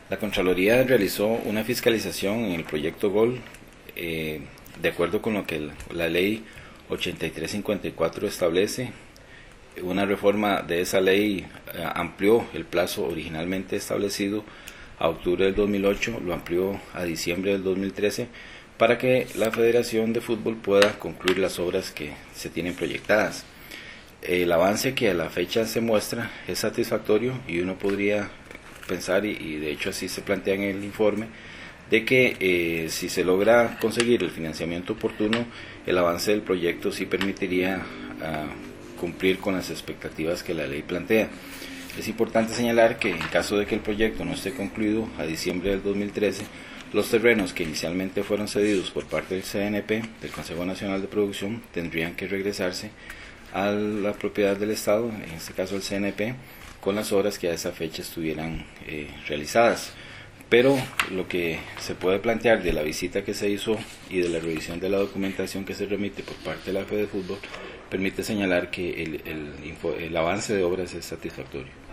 La Contraloría realizó una fiscalización en el proyecto GOL de acuerdo con lo que la ley 8354 establece. Una reforma de esa ley amplió el plazo originalmente establecido a octubre del 2008, lo amplió a diciembre del 2013 para que la Federación de Fútbol pueda concluir las obras que se tienen proyectadas. El avance que a la fecha se muestra es satisfactorio y uno podría pensar, y de hecho así se plantea en el informe, de que si se logra conseguir el financiamiento oportuno, el avance del proyecto sí permitiría cumplir con las expectativas que la ley plantea. Es importante señalar que en caso de que el proyecto no esté concluido a diciembre del 2013, los terrenos que inicialmente fueron cedidos por parte del CNP, del Consejo Nacional de Producción, tendrían que regresarse a la propiedad del Estado, en este caso el CNP, con las obras que a esa fecha estuvieran realizadas. Pero lo que se puede plantear de la visita que se hizo y de la revisión de la documentación que se remite por parte de la Fede Fútbol permite señalar que el avance de obras es satisfactorio.